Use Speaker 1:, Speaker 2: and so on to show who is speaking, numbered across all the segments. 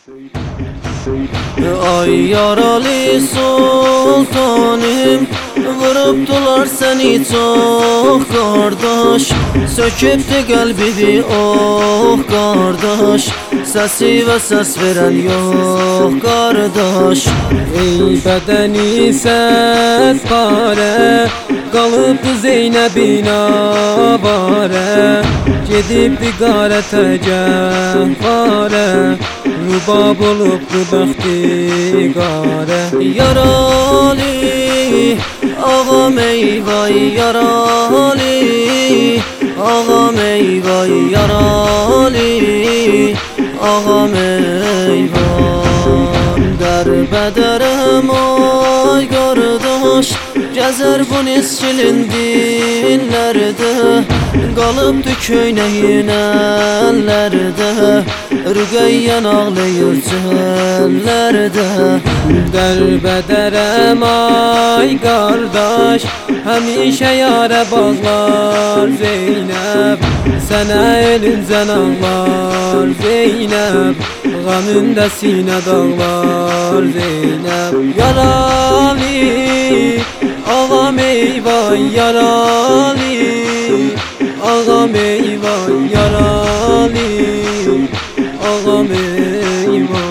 Speaker 1: Ay yaralı sultanım, vurubdular seni çok kardeş. Sökübdü kalbimi oh kardeş, sesi ve ses veren yok kardeş.
Speaker 2: Ey bedeni set pare, kalıbdı Zeynep'in avare. Gedibdi qarətə cəhvare, rubab olubdu bəxti qare.
Speaker 1: Yaralı ağam eyvay yaralı, ağam eyvay yaralı, ağam eyvay. Derbederim ay kardeş, gezer bu nisçilin dillerde, kalıbdı köyneyin ellerde, Rüqeyyen ağlayır çöllerde.
Speaker 2: Derbederem ay kardeş, həmişə yarə bağlar Zeynep. Sənə elincən ağlar Zeynep, qəmündə sinə dağlar Zeynep. Yaralı ağam eyvay yaralı, ağam eyvay yaralı, ağam eyvay.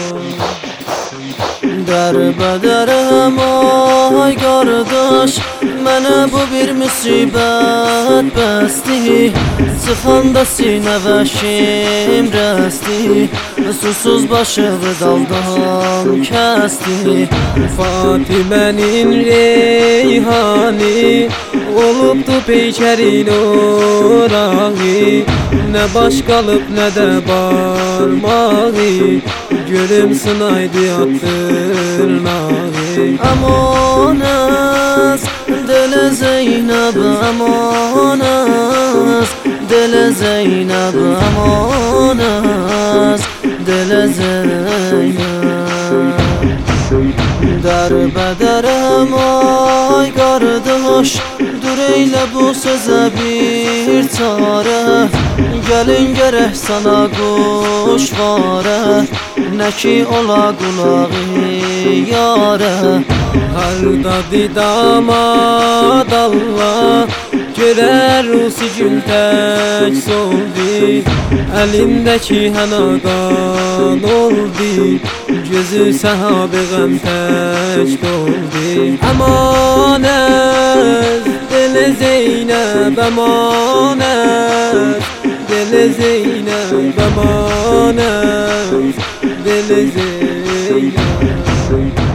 Speaker 1: Derbederim ay kardeş, mənə bu bir müsibət bəsdi. Çıxanda sinə və şimrəsdi, susuz başığı daldan kəsdi.
Speaker 2: Fatimənin reyhani, olubdu peykərin orağı. Nə baş qalıb nə də barmağı, gülüm sınaydı attırnağı.
Speaker 1: Amanız deli Zeynep, amanız deli Zeynep, amanız deli Zeynep. Derbederim ay kardeş, dur eyle bu söze bir çare. Gelin gerek sana kuşvare, ne ki ola kulağı yare.
Speaker 2: Hardadı damad Allah, görər rusi gül tək soldu. Əlindəki hənadan oldu, gözü səhabi qəm tək doldu. Əmanət deli Zeynep, əmanət deli Zeynep, əmanət deli Zeynep.